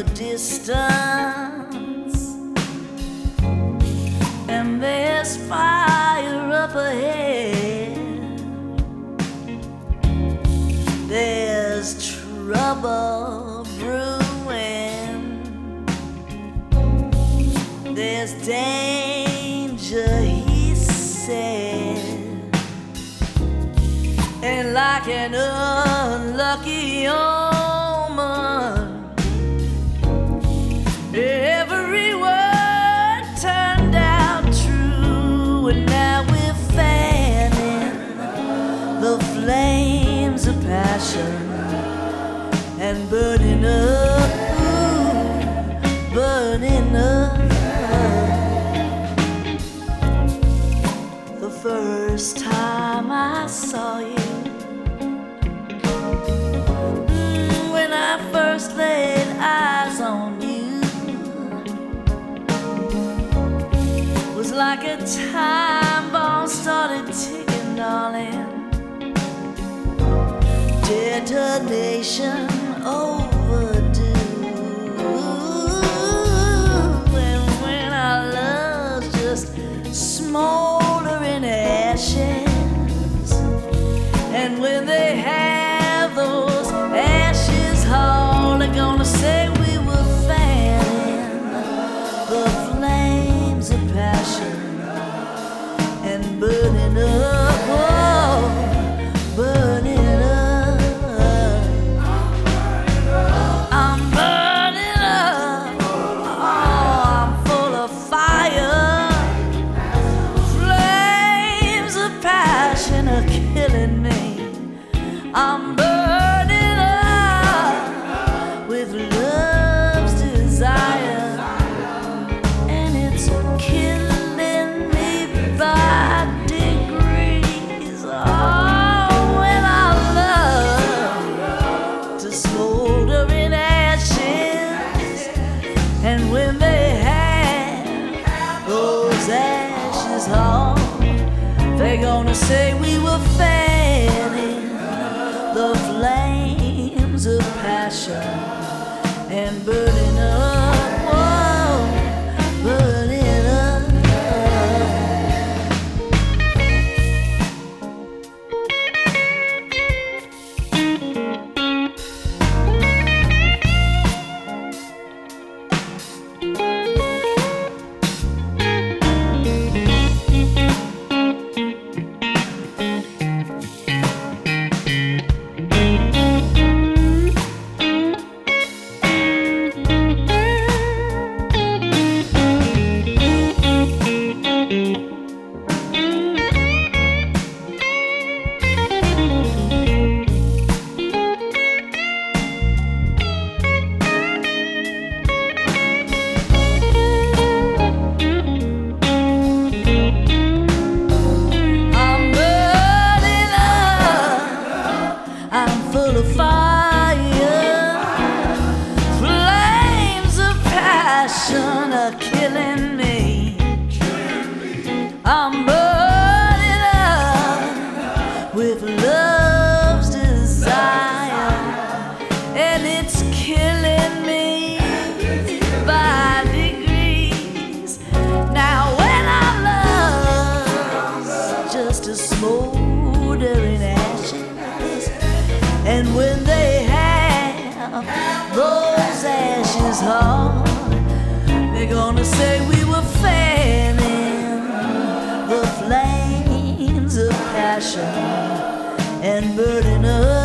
the distance, and there's fire up ahead. There's trouble brewing, there's danger, he said, and like an unlucky omen, every word turned out true, and now we're fanning the flames of passion and burning up, burning up. The first time I saw you, when I first laid eyes on you, was like a time bomb started ticking, darling. Detonation overdue, and when our love's just smoldering ashes, and when they have those ashes all, they're gonna say we were fanning the flames of passion and burning up, oh, burning up. I'm burning up, oh, I'm full of fire. Flames of passion are killing me. I'm burning up with love's desire, and it's killing me by degrees. Oh, when our love to smolder in ashes, and when they have those ashes all, they're gonna say we were fanning the flames of passion and burning up, whoa, burning up. Full of fire, flames of passion are killing me. I'm burning up with love's desire, and it's killing me by degrees. Now when our love's just a smoldering ashes, and when they have those ashes hard, they're gonna say we were fanning the flames of passion and burning up.